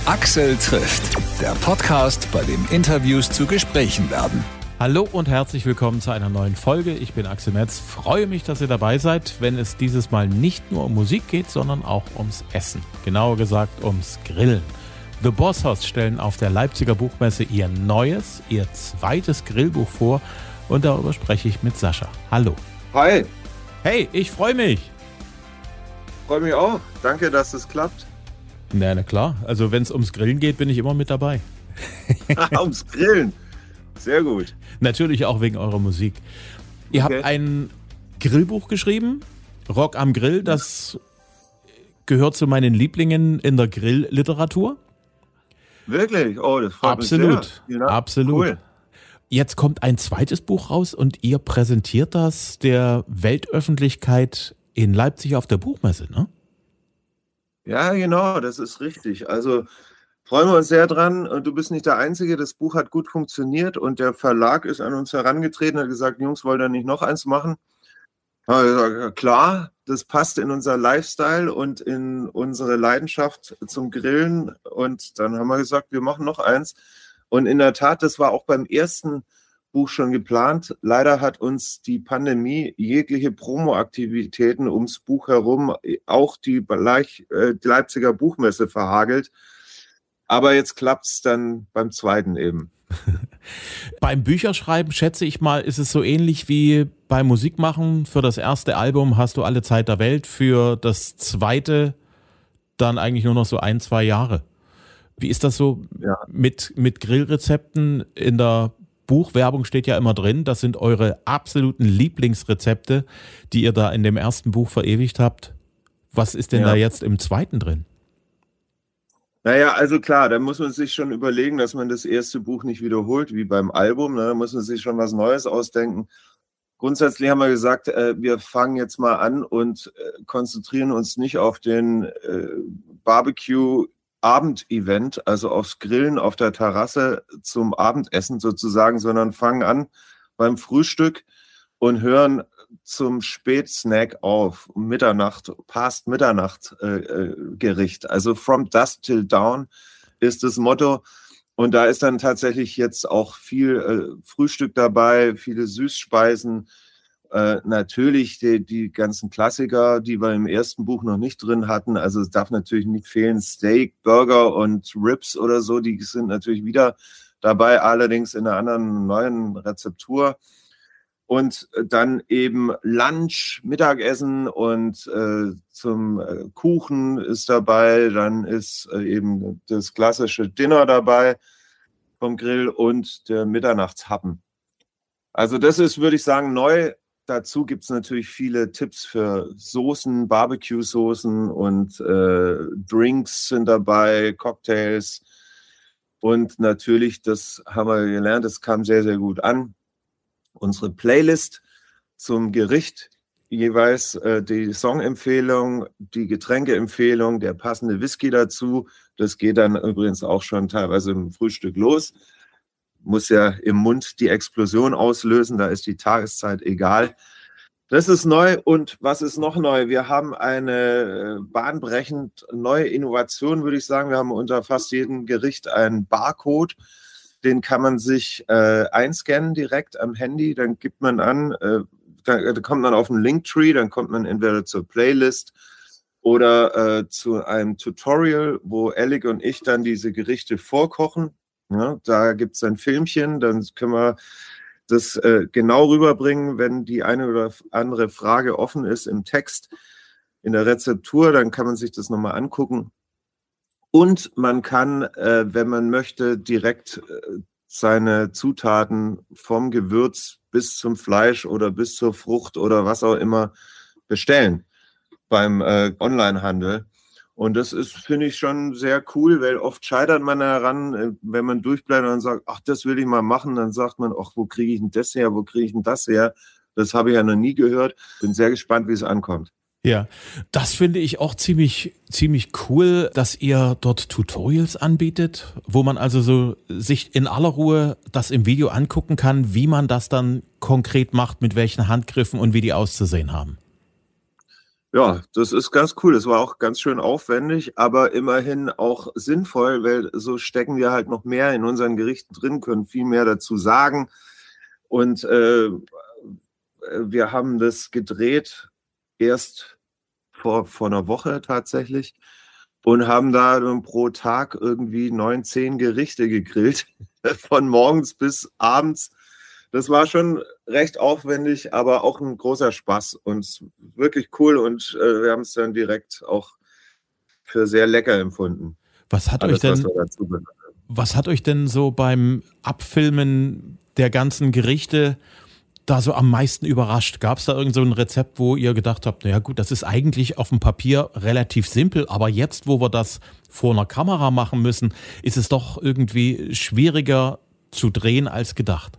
Axel trifft, der Podcast, bei dem Interviews zu Gesprächen werden. Hallo und herzlich willkommen zu einer neuen Folge. Ich bin Axel Metz. Freue mich, dass ihr dabei seid, wenn es dieses Mal nicht nur um Musik geht, sondern auch ums Essen. Genauer gesagt ums Grillen. The Bosshaus stellen auf der Leipziger Buchmesse ihr zweites Grillbuch vor und darüber spreche ich mit Sascha. Hallo. Hi. Hey, ich freue mich. Freue mich auch. Danke, dass es klappt. Na klar, also wenn es ums Grillen geht, bin ich immer mit dabei. Ums Grillen. Sehr gut. Natürlich auch wegen eurer Musik. Ihr habt ein Grillbuch geschrieben, Rock am Grill, das gehört zu meinen Lieblingen in der Grillliteratur. Wirklich? Oh, das freut mich sehr. Absolut, absolut. Cool. Jetzt kommt ein zweites Buch raus und ihr präsentiert das der Weltöffentlichkeit in Leipzig auf der Buchmesse, ne? Ja, genau, das ist richtig. Also freuen wir uns sehr dran. Und du bist nicht der Einzige. Das Buch hat gut funktioniert und der Verlag ist an uns herangetreten und hat gesagt, Jungs, wollt ihr nicht noch eins machen? Haben wir gesagt, klar, das passt in unser Lifestyle und in unsere Leidenschaft zum Grillen. Und dann haben wir gesagt, wir machen noch eins. Und in der Tat, das war auch beim ersten Buch schon geplant. Leider hat uns die Pandemie jegliche Promo-Aktivitäten ums Buch herum, auch die Leipziger Buchmesse verhagelt. Aber jetzt klappt es dann beim zweiten eben. Beim Bücherschreiben, schätze ich mal, ist es so ähnlich wie beim Musikmachen. Für das erste Album hast du alle Zeit der Welt, für das zweite dann eigentlich nur noch so 1-2 Jahre. Wie ist das so mit Grillrezepten? In der Buchwerbung steht ja immer drin, das sind eure absoluten Lieblingsrezepte, die ihr da in dem ersten Buch verewigt habt. Was ist denn da jetzt im zweiten drin? Naja, also klar, da muss man sich schon überlegen, dass man das erste Buch nicht wiederholt, wie beim Album. Da muss man sich schon was Neues ausdenken. Grundsätzlich haben wir gesagt, wir fangen jetzt mal an und konzentrieren uns nicht auf den Barbecue-Abendevent, also aufs Grillen auf der Terrasse zum Abendessen sozusagen, sondern fangen an beim Frühstück und hören zum Spätsnack auf, past Mitternacht Gericht. Also from dusk till dawn ist das Motto. Und da ist dann tatsächlich jetzt auch viel Frühstück dabei, viele Süßspeisen. Natürlich die ganzen Klassiker, die wir im ersten Buch noch nicht drin hatten. Also es darf natürlich nicht fehlen, Steak, Burger und Ribs oder so. Die sind natürlich wieder dabei, allerdings in einer anderen, neuen Rezeptur. Und dann eben Lunch, Mittagessen und zum Kuchen ist dabei. Dann ist eben das klassische Dinner dabei vom Grill und der Mitternachtshappen. Also das ist, würde ich sagen, neu. Dazu gibt es natürlich viele Tipps für Soßen, Barbecue-Soßen und Drinks sind dabei, Cocktails. Und natürlich, das haben wir gelernt, das kam sehr, sehr gut an. Unsere Playlist zum Gericht, jeweils die Songempfehlung, die Getränkeempfehlung, der passende Whisky dazu. Das geht dann übrigens auch schon teilweise im Frühstück los. Muss ja im Mund die Explosion auslösen, da ist die Tageszeit egal. Das ist neu. Und was ist noch neu? Wir haben eine bahnbrechend neue Innovation, würde ich sagen. Wir haben unter fast jedem Gericht einen Barcode. Den kann man sich einscannen direkt am Handy. Dann gibt man an, da kommt man auf einen Linktree, dann kommt man entweder zur Playlist oder zu einem Tutorial, wo Alec und ich dann diese Gerichte vorkochen. Ja, da gibt es ein Filmchen, dann können wir das genau rüberbringen, wenn die eine oder andere Frage offen ist im Text, in der Rezeptur, dann kann man sich das nochmal angucken. Und man kann, wenn man möchte, direkt seine Zutaten vom Gewürz bis zum Fleisch oder bis zur Frucht oder was auch immer bestellen beim Onlinehandel. Und das ist, finde ich, schon sehr cool, weil oft scheitert man daran, wenn man durchbleibt und sagt, ach, das will ich mal machen, dann sagt man, ach, wo kriege ich denn das her, wo kriege ich denn das her? Das habe ich ja noch nie gehört. Bin sehr gespannt, wie es ankommt. Ja, das finde ich auch ziemlich cool, dass ihr dort Tutorials anbietet, wo man also so sich in aller Ruhe das im Video angucken kann, wie man das dann konkret macht, mit welchen Handgriffen und wie die auszusehen haben. Ja, das ist ganz cool. Das war auch ganz schön aufwendig, aber immerhin auch sinnvoll, weil so stecken wir halt noch mehr in unseren Gerichten drin, können viel mehr dazu sagen. Und wir haben das gedreht erst vor einer Woche tatsächlich und haben da dann pro Tag irgendwie 9, 10 Gerichte gegrillt, von morgens bis abends. Das war schon recht aufwendig, aber auch ein großer Spaß und wirklich cool. Und wir haben es dann direkt auch für sehr lecker empfunden. Was hat Alles, euch denn, was wir dazu gemacht haben. was hat euch denn so beim Abfilmen der ganzen Gerichte da so am meisten überrascht? Gab es da irgend so ein Rezept, wo ihr gedacht habt, naja gut, das ist eigentlich auf dem Papier relativ simpel, aber jetzt, wo wir das vor einer Kamera machen müssen, ist es doch irgendwie schwieriger zu drehen als gedacht?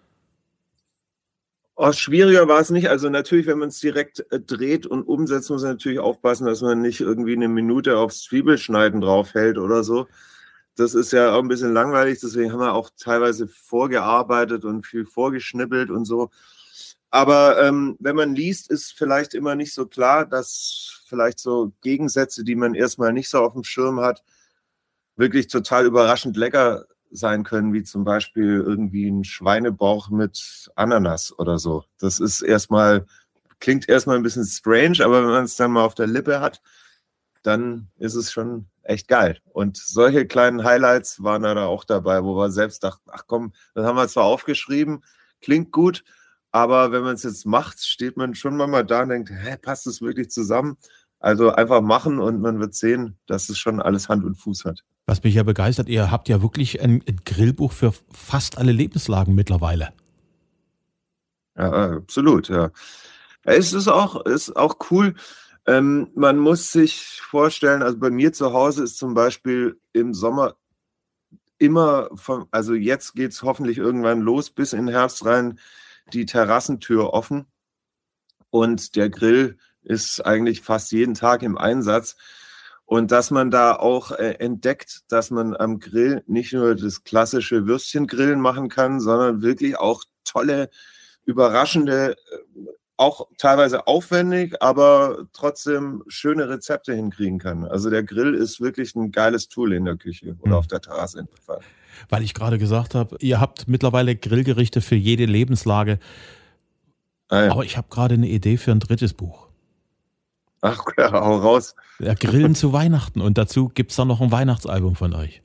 Oh, schwieriger war es nicht. Also natürlich, wenn man es direkt dreht und umsetzt, muss man natürlich aufpassen, dass man nicht irgendwie eine Minute aufs Zwiebelschneiden draufhält oder so. Das ist ja auch ein bisschen langweilig. Deswegen haben wir auch teilweise vorgearbeitet und viel vorgeschnippelt und so. Aber wenn man liest, ist vielleicht immer nicht so klar, dass vielleicht so Gegensätze, die man erstmal nicht so auf dem Schirm hat, wirklich total überraschend lecker sein können, wie zum Beispiel irgendwie ein Schweinebauch mit Ananas oder so. Das ist klingt erstmal ein bisschen strange, aber wenn man es dann mal auf der Lippe hat, dann ist es schon echt geil. Und solche kleinen Highlights waren da auch dabei, wo wir selbst dachten, ach komm, das haben wir zwar aufgeschrieben, klingt gut, aber wenn man es jetzt macht, steht man schon mal da und denkt, passt das wirklich zusammen? Also einfach machen und man wird sehen, dass es schon alles Hand und Fuß hat. Was mich ja begeistert, ihr habt ja wirklich ein Grillbuch für fast alle Lebenslagen mittlerweile. Ja, absolut, ja. Es ist auch cool. Man muss sich vorstellen, also bei mir zu Hause ist zum Beispiel im Sommer immer, also jetzt geht es hoffentlich irgendwann los, bis in den Herbst rein, die Terrassentür offen und der Grill ist eigentlich fast jeden Tag im Einsatz. Und dass man da auch entdeckt, dass man am Grill nicht nur das klassische Würstchengrillen machen kann, sondern wirklich auch tolle, überraschende, auch teilweise aufwendig, aber trotzdem schöne Rezepte hinkriegen kann. Also der Grill ist wirklich ein geiles Tool in der Küche oder auf der Terrasse in dem Fall. Weil ich gerade gesagt habe, ihr habt mittlerweile Grillgerichte für jede Lebenslage. Ja. Aber ich habe gerade eine Idee für ein drittes Buch. Ach, ja, hau raus. Ja, Grillen zu Weihnachten und dazu gibt es dann noch ein Weihnachtsalbum von euch.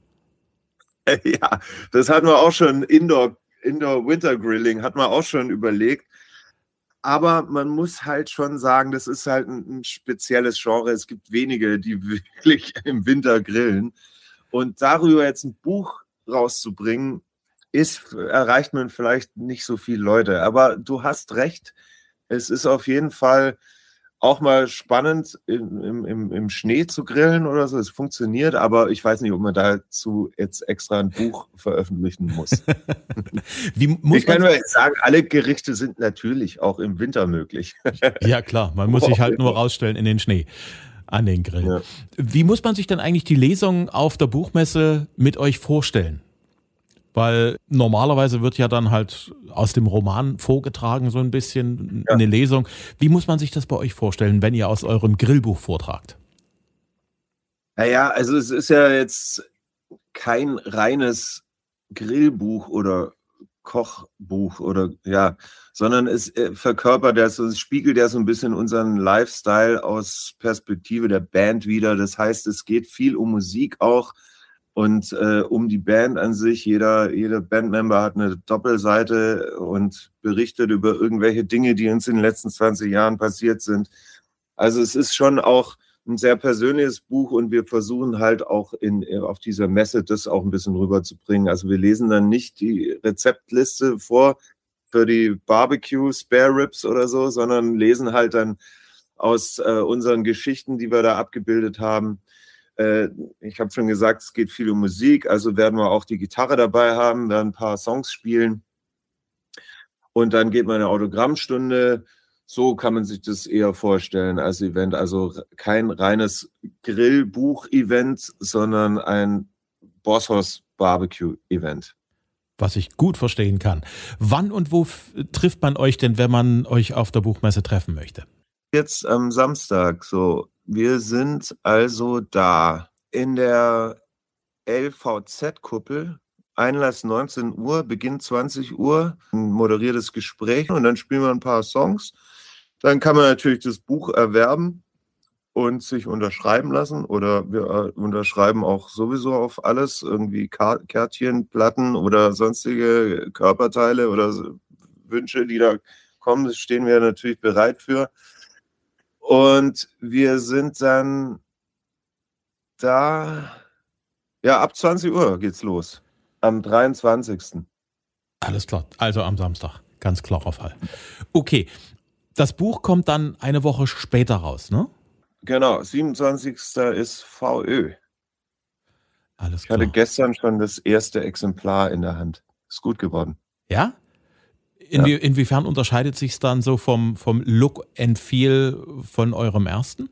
Ja, das hatten wir auch schon, Indoor-Winter-Grilling hatten wir auch schon überlegt. Aber man muss halt schon sagen, das ist halt ein spezielles Genre. Es gibt wenige, die wirklich im Winter grillen. Und darüber jetzt ein Buch rauszubringen, erreicht man vielleicht nicht so viele Leute. Aber du hast recht, es ist auf jeden Fall auch mal spannend, im Schnee zu grillen oder so. Es funktioniert, aber ich weiß nicht, ob man dazu jetzt extra ein Buch veröffentlichen muss. Ich kann nur jetzt sagen, alle Gerichte sind natürlich auch im Winter möglich. Ja klar, man muss sich halt nur rausstellen in den Schnee an den Grill. Ja. Wie muss man sich denn eigentlich die Lesung auf der Buchmesse mit euch vorstellen? Weil normalerweise wird ja dann halt aus dem Roman vorgetragen so ein bisschen eine Lesung. Wie muss man sich das bei euch vorstellen, wenn ihr aus eurem Grillbuch vortragt? Naja, also es ist ja jetzt kein reines Grillbuch oder Kochbuch sondern es verkörpert es spiegelt ja so ein bisschen unseren Lifestyle aus Perspektive der Band wider. Das heißt, es geht viel um Musik auch. Und um die Band an sich, jeder Bandmember hat eine Doppelseite und berichtet über irgendwelche Dinge, die uns in den letzten 20 Jahren passiert sind. Also es ist schon auch ein sehr persönliches Buch und wir versuchen halt auch auf dieser Messe das auch ein bisschen rüberzubringen. Also wir lesen dann nicht die Rezeptliste vor für die Barbecue Spare Ribs oder so, sondern lesen halt dann aus unseren Geschichten, die wir da abgebildet haben. Ich habe schon gesagt, es geht viel um Musik, also werden wir auch die Gitarre dabei haben, werden ein paar Songs spielen und dann geht mal eine Autogrammstunde. So kann man sich das eher vorstellen als Event, also kein reines Grillbuch-Event, sondern ein Bosshaus Barbecue-Event. Was ich gut verstehen kann. Wann und wo trifft man euch denn, wenn man euch auf der Buchmesse treffen möchte? Jetzt am Samstag, so, wir sind also da in der LVZ-Kuppel. Einlass 19 Uhr, Beginn 20 Uhr, ein moderiertes Gespräch und dann spielen wir ein paar Songs. Dann kann man natürlich das Buch erwerben und sich unterschreiben lassen oder wir unterschreiben auch sowieso auf alles, irgendwie Kärtchen, Platten oder sonstige Körperteile oder Wünsche, die da kommen, das stehen wir natürlich bereit für. Und wir sind dann da, ja, ab 20 Uhr geht's los, am 23. Alles klar, also am Samstag, ganz klarer Fall. Okay, das Buch kommt dann eine Woche später raus, ne? Genau, 27. ist VÖ. Alles Ich klar. hatte gestern schon das erste Exemplar in der Hand. Ist gut geworden. Ja? Inwiefern unterscheidet sich es dann so vom Look and Feel von eurem ersten?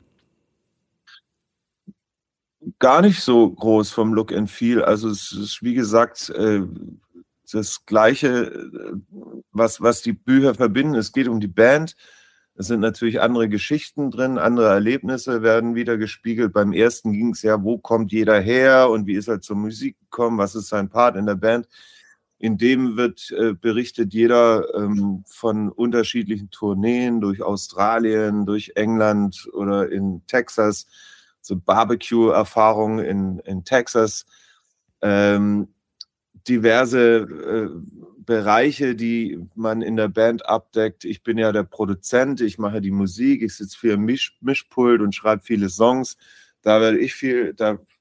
Gar nicht so groß vom Look and Feel. Also es ist, wie gesagt, das Gleiche, was die Bücher verbinden. Es geht um die Band. Es sind natürlich andere Geschichten drin, andere Erlebnisse werden wieder gespiegelt. Beim ersten ging es ja, wo kommt jeder her und wie ist er zur Musik gekommen, was ist sein Part in der Band. In dem wird berichtet jeder von unterschiedlichen Tourneen durch Australien, durch England oder in Texas, so Barbecue-Erfahrungen in Texas, diverse Bereiche, die man in der Band abdeckt. Ich bin ja der Produzent, ich mache die Musik, ich sitze viel im Mischpult und schreibe viele Songs. Da habe ich viel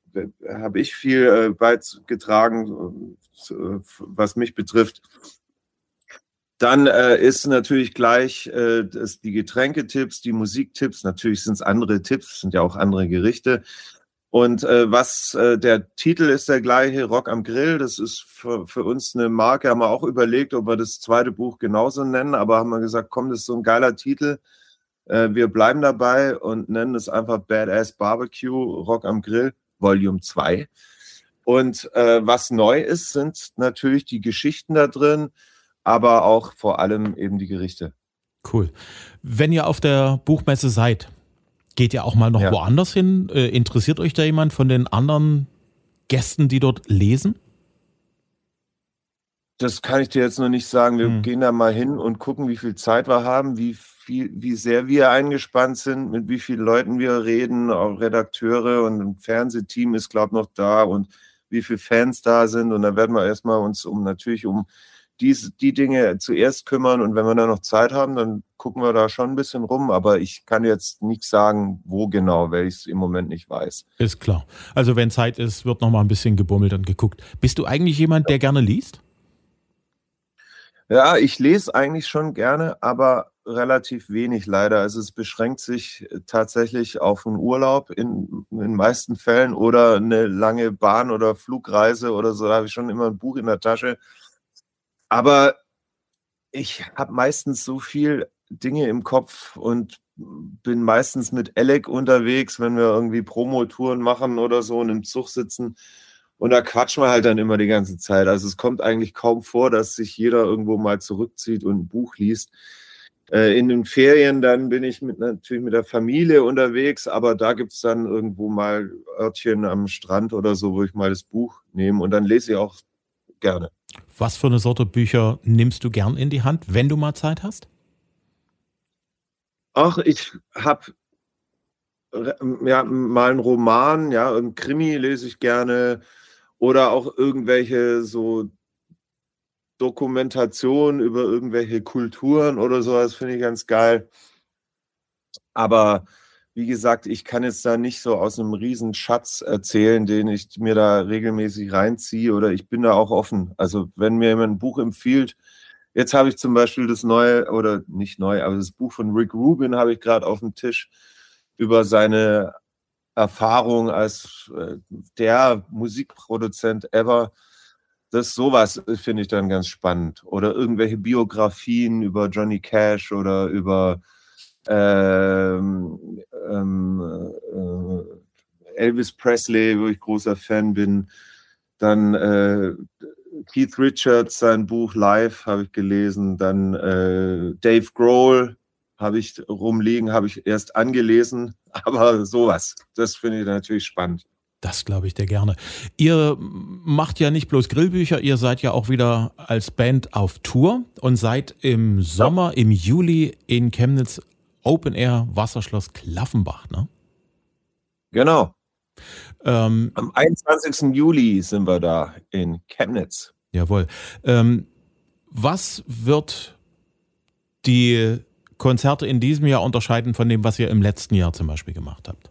beigetragen, was mich betrifft. Dann ist natürlich gleich die Getränketipps, die Musiktipps. Natürlich sind es andere Tipps, sind ja auch andere Gerichte. Und der Titel ist der gleiche, Rock am Grill. Das ist für uns eine Marke. Haben wir auch überlegt, ob wir das zweite Buch genauso nennen. Aber haben wir gesagt, komm, das ist so ein geiler Titel. Wir bleiben dabei und nennen es einfach Badass Barbecue, Rock am Grill, Volume 2. Und was neu ist, sind natürlich die Geschichten da drin, aber auch vor allem eben die Gerichte. Cool. Wenn ihr auf der Buchmesse seid, geht ihr auch mal noch woanders hin? Interessiert euch da jemand von den anderen Gästen, die dort lesen? Das kann ich dir jetzt noch nicht sagen. Wir gehen da mal hin und gucken, wie viel Zeit wir haben, wie sehr wir eingespannt sind, mit wie vielen Leuten wir reden, auch Redakteure und ein Fernsehteam ist, glaube ich, noch da und wie viele Fans da sind. Und dann werden wir erstmal uns um die Dinge zuerst kümmern und wenn wir dann noch Zeit haben, dann gucken wir da schon ein bisschen rum, aber ich kann jetzt nicht sagen, wo genau, weil ich es im Moment nicht weiß. Ist klar. Also wenn Zeit ist, wird noch mal ein bisschen gebummelt und geguckt. Bist du eigentlich jemand, der gerne liest? Ja, ich lese eigentlich schon gerne, aber relativ wenig leider. Also es beschränkt sich tatsächlich auf einen Urlaub in den meisten Fällen oder eine lange Bahn- oder Flugreise oder so. Da habe ich schon immer ein Buch in der Tasche. Aber ich habe meistens so viel Dinge im Kopf und bin meistens mit Alec unterwegs, wenn wir irgendwie Promotouren machen oder so und im Zug sitzen. Und da quatschen wir halt dann immer die ganze Zeit. Also es kommt eigentlich kaum vor, dass sich jeder irgendwo mal zurückzieht und ein Buch liest. In den Ferien dann bin ich natürlich mit der Familie unterwegs, aber da gibt es dann irgendwo mal Örtchen am Strand oder so, wo ich mal das Buch nehme und dann lese ich auch gerne. Was für eine Sorte Bücher nimmst du gern in die Hand, wenn du mal Zeit hast? Ach, ich habe mal einen Roman, ein Krimi lese ich gerne oder auch irgendwelche so Dokumentationen über irgendwelche Kulturen oder sowas finde ich ganz geil. Aber wie gesagt, ich kann jetzt da nicht so aus einem riesen Schatz erzählen, den ich mir da regelmäßig reinziehe oder ich bin da auch offen. Also wenn mir jemand ein Buch empfiehlt, jetzt habe ich zum Beispiel das neue, oder nicht neu, aber das Buch von Rick Rubin habe ich gerade auf dem Tisch über seine Erfahrung als der Musikproduzent ever. Sowas finde ich dann ganz spannend. Oder irgendwelche Biografien über Johnny Cash oder über Elvis Presley, wo ich großer Fan bin. Dann Keith Richards, sein Buch Live habe ich gelesen. Dann Dave Grohl habe ich rumliegen, habe ich erst angelesen, aber sowas, das finde ich natürlich spannend. Das glaube ich dir gerne. Ihr macht ja nicht bloß Grillbücher, ihr seid ja auch wieder als Band auf Tour und seid im Sommer, im Juli in Chemnitz Open Air Wasserschloss Klaffenbach, ne? Genau. Am 21. Juli sind wir da in Chemnitz. Jawohl. Was wird die Konzerte in diesem Jahr unterscheiden von dem, was ihr im letzten Jahr zum Beispiel gemacht habt?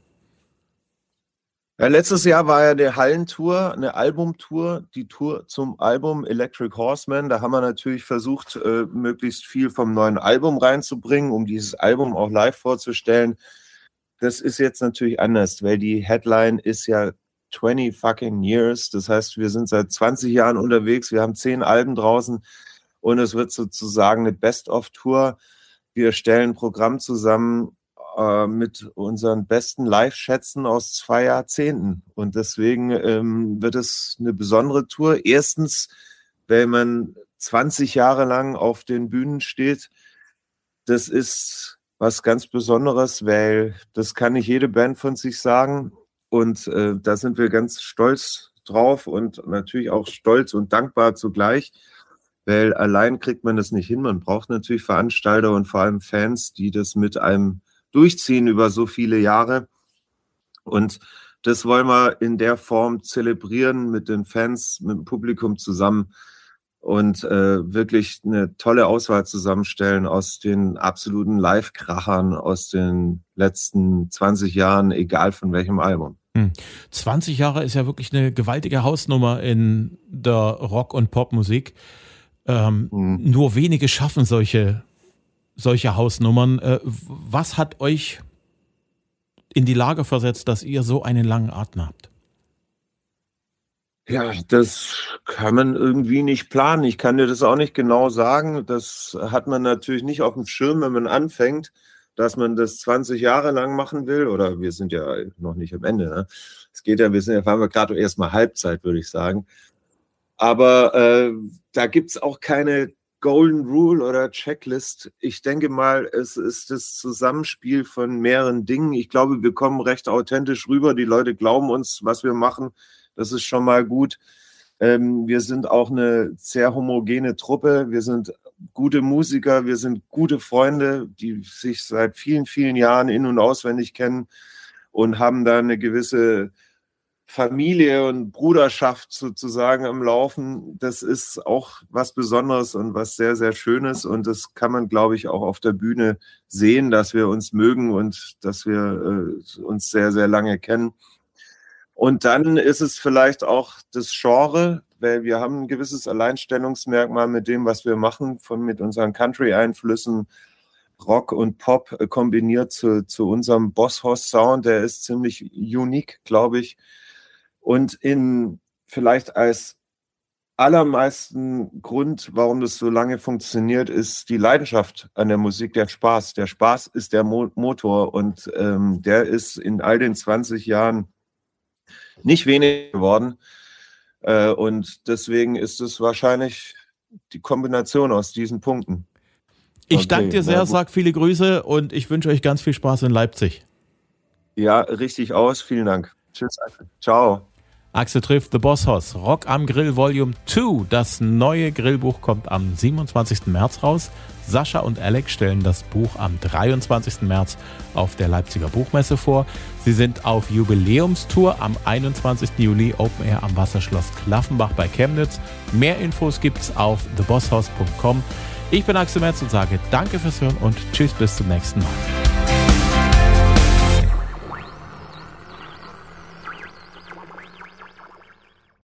Ja, letztes Jahr war ja eine Hallentour, eine Albumtour, die Tour zum Album Electric Horseman. Da haben wir natürlich versucht, möglichst viel vom neuen Album reinzubringen, um dieses Album auch live vorzustellen. Das ist jetzt natürlich anders, weil die Headline ist ja 20 fucking years. Das heißt, wir sind seit 20 Jahren unterwegs, wir haben 10 Alben draußen und es wird sozusagen eine Best-of-Tour. Wir stellen ein Programm zusammen mit unseren besten Live-Schätzen aus 2 Jahrzehnten. Und deswegen wird es eine besondere Tour. Erstens, wenn man 20 Jahre lang auf den Bühnen steht, das ist was ganz Besonderes, weil das kann nicht jede Band von sich sagen. Und da sind wir ganz stolz drauf und natürlich auch stolz und dankbar zugleich, weil allein kriegt man das nicht hin. Man braucht natürlich Veranstalter und vor allem Fans, die das mit einem durchziehen über so viele Jahre. Und das wollen wir in der Form zelebrieren mit den Fans, mit dem Publikum zusammen und wirklich eine tolle Auswahl zusammenstellen aus den absoluten Live-Krachern aus den letzten 20 Jahren, egal von welchem Album. 20 Jahre ist ja wirklich eine gewaltige Hausnummer in der Rock- und Popmusik. Nur wenige schaffen solche Hausnummern. Was hat euch in die Lage versetzt, dass ihr so einen langen Atem habt? Ja, das kann man irgendwie nicht planen. Ich kann dir das auch nicht genau sagen. Das hat man natürlich nicht auf dem Schirm, wenn man anfängt, dass man das 20 Jahre lang machen will. Oder wir sind ja noch nicht am Ende. Ne? Es geht ja, fahren wir gerade erst mal Halbzeit, würde ich sagen. Aber da gibt's auch keine Golden Rule oder Checklist. Ich denke mal, es ist das Zusammenspiel von mehreren Dingen. Ich glaube, wir kommen recht authentisch rüber. Die Leute glauben uns, was wir machen. Das ist schon mal gut. Wir sind auch eine sehr homogene Truppe. Wir sind gute Musiker. Wir sind gute Freunde, die sich seit vielen, vielen Jahren in- und auswendig kennen und haben da eine gewisse Familie und Bruderschaft sozusagen am Laufen. Das ist auch was Besonderes und was sehr, sehr Schönes. Und das kann man, glaube ich, auch auf der Bühne sehen, dass wir uns mögen und dass wir uns sehr, sehr lange kennen. Und dann ist es vielleicht auch das Genre, weil wir haben ein gewisses Alleinstellungsmerkmal mit dem, was wir machen, mit unseren Country-Einflüssen, Rock und Pop kombiniert zu unserem Boss-Hoss-Sound. Der ist ziemlich unique, glaube ich. Und vielleicht als allermeisten Grund, warum das so lange funktioniert, ist die Leidenschaft an der Musik, der Spaß. Der Spaß ist der Motor und der ist in all den 20 Jahren nicht wenig geworden. Und deswegen ist es wahrscheinlich die Kombination aus diesen Punkten. Ich danke dir sehr, sag viele Grüße und ich wünsche euch ganz viel Spaß in Leipzig. Ja, richtig aus. Vielen Dank. Tschüss. Ciao. Axel trifft The Boss Hoss. Rock am Grill Volume 2. Das neue Grillbuch kommt am 27. März raus. Sascha und Alex stellen das Buch am 23. März auf der Leipziger Buchmesse vor. Sie sind auf Jubiläumstour am 21. Juli Open Air am Wasserschloss Klaffenbach bei Chemnitz. Mehr Infos gibt's auf thebosshoss.com. Ich bin Axel Metz und sage danke fürs Hören und tschüss bis zum nächsten Mal.